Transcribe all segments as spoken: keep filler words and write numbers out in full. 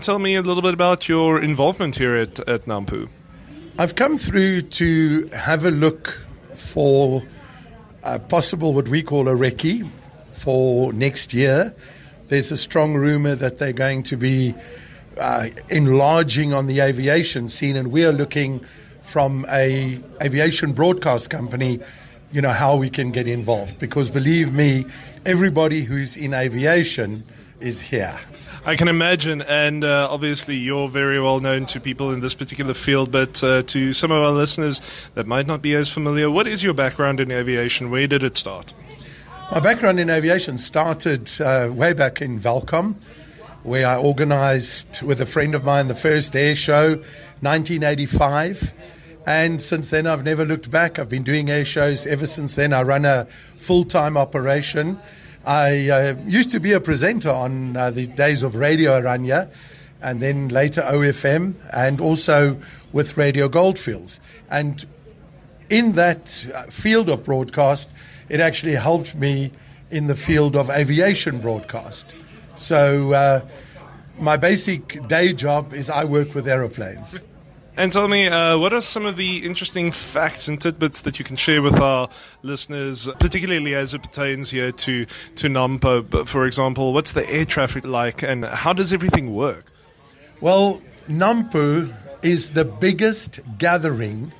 Tell me a little bit about your involvement here at, at Nampo. I've come through to have a look for a possible what we call a recce for next year. There's a strong rumor that they're going to be uh, enlarging on the aviation scene, and we are looking from a aviation broadcast company, you know, how we can get involved. Because believe me, everybody who's in aviation is here. I can imagine, and uh, obviously you're very well known to people in this particular field, but uh, to some of our listeners that might not be as familiar, what is your background in aviation? Where did it start? My background in aviation started uh, way back in Valcom, where I organized with a friend of mine the first air show, nineteen eighty-five. And since then, I've never looked back. I've been doing air shows ever since then. I run a full-time operation. I uh, used to be a presenter on uh, the days of Radio Aranya, and then later O F M, and also with Radio Goldfields. And in that field of broadcast, it actually helped me in the field of aviation broadcast. So uh, my basic day job is I work with aeroplanes. And tell me, uh, what are some of the interesting facts and tidbits that you can share with our listeners, particularly as it pertains here to, to Nampo? But for example, what's the air traffic like and how does everything work? Well, Nampo is the biggest gathering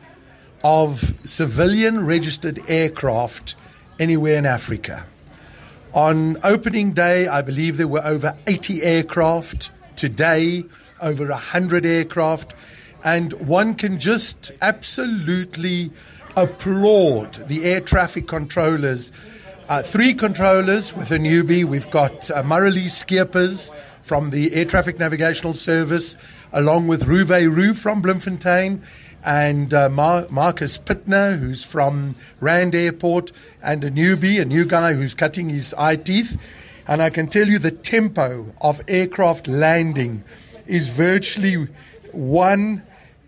of civilian registered aircraft anywhere in Africa. On opening day, I believe there were over eighty aircraft. Today, over one hundred aircraft. And one can just absolutely applaud the air traffic controllers. Uh, three controllers with a newbie. We've got uh, Murali Skeepers from the Air Traffic Navigational Service, along with Ruve Roo from Bloemfontein, and uh, Mar- Marcus Pittner, who's from Rand Airport, and a newbie, a new guy who's cutting his eye teeth. And I can tell you the tempo of aircraft landing is virtually one...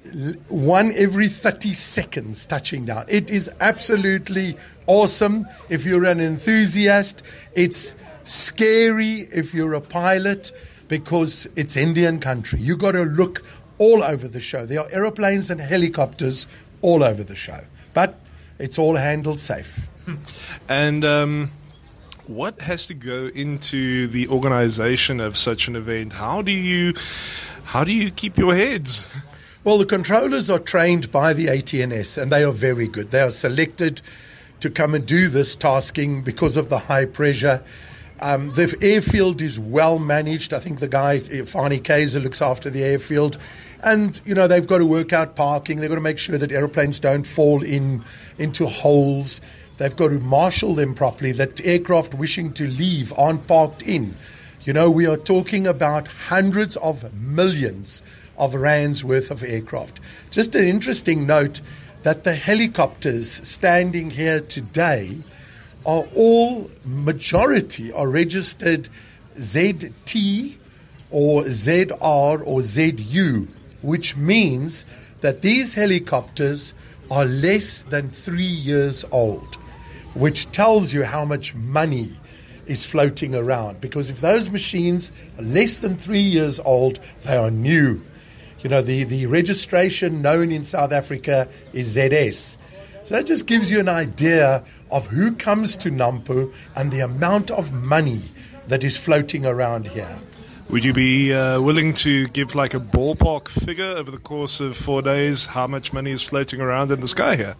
one every thirty seconds touching down. It is absolutely awesome if you're an enthusiast. It's scary if you're a pilot because it's Indian country. You got to look all over the show. There are aeroplanes and helicopters all over the show, but it's all handled safe. And um, what has to go into the organization of such an event? How do you, how do you keep your heads? Well, the controllers are trained by the A T N S, and they are very good. They are selected to come and do this tasking because of the high pressure. Um, the airfield is well managed. I think the guy, Fani Kaiser, looks after the airfield. And, you know, they've got to work out parking. They've got to make sure that airplanes don't fall in into holes. They've got to marshal them properly, that aircraft wishing to leave aren't parked in. You know, we are talking about hundreds of millions of rands worth of aircraft. Just an interesting note that the helicopters standing here today are all, majority are registered Z T or Z R or Z U, which means that these helicopters are less than three years old, which tells you how much money is floating around. Because if those machines are less than three years old, they are new. You know, the, the registration known in South Africa is Z S. So that just gives you an idea of who comes to Nampo and the amount of money that is floating around here. Would you be uh, willing to give like a ballpark figure over the course of four days how much money is floating around in the sky here?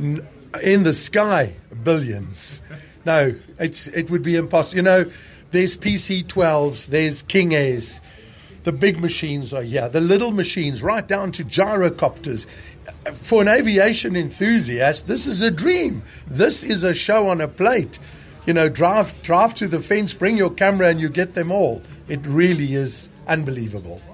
In the sky, billions. No, it's, it would be impossible. You know, there's P C twelves, there's King Airs. The big machines are here. The little machines, right down to gyrocopters. For an aviation enthusiast, this is a dream. This is a show on a plate. You know, drive, drive to the fence, bring your camera, and you get them all. It really is unbelievable.